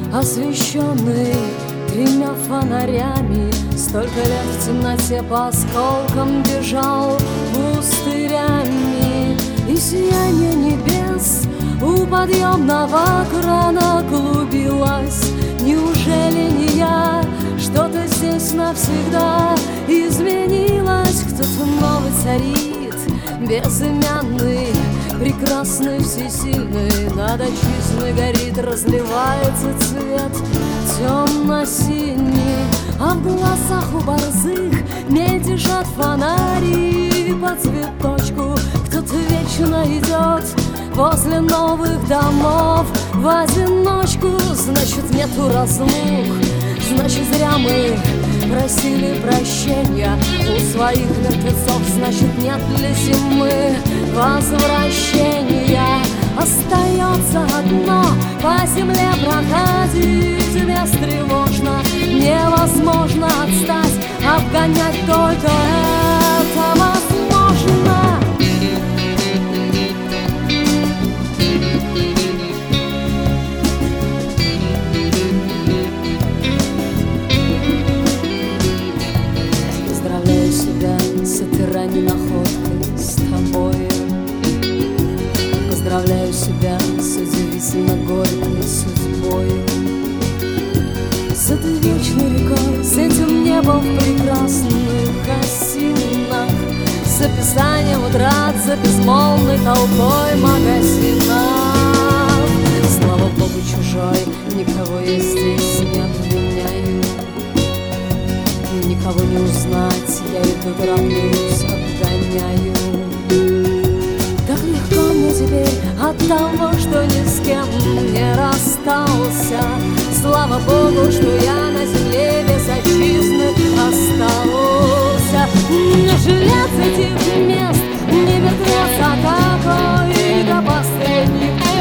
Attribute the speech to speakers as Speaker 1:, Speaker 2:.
Speaker 1: освещенный тремя фонарями. Столько лет в темноте по осколкам бежал пустырями, и сияние небес у подъемного крана клубилось. Неужели не я? Что-то здесь навсегда изменилось. Кто-то новый царит, безымянный, прекрасный, всесильный. Над отчизной горит, разливается цвет темно-синий, а в глазах у борзых мельтешат фонари по цветочку. Кто-то вечно идет возле новых домов в одиночку. Значит, нету разлук, значит, зря мы просили прощения у своих мертвецов. Значит, нет для зимы возвращения. Остается одно — по земле проходить бестревожно. Невозможно отстать, обгонять только это возможно. Поздравляю себя с этой ранней находкой, с тобою. Поздравляю себя с удивительно горькой судьбою, с этой вечной рекой, с этим небом в прекрасных осинах, с описанием утрат, за безмолвной толпой магазинов. Слава Богу, чужой, никого я здесь не обвиняю. Никого не узнать, я иду, тороплюсь, обгоняю. Так легко мне теперь от того, что ни с кем не расстался. Слава Богу, что я на земле без отчизны остался. Не жилец этих мест, не мертвец, а какой-то посредник.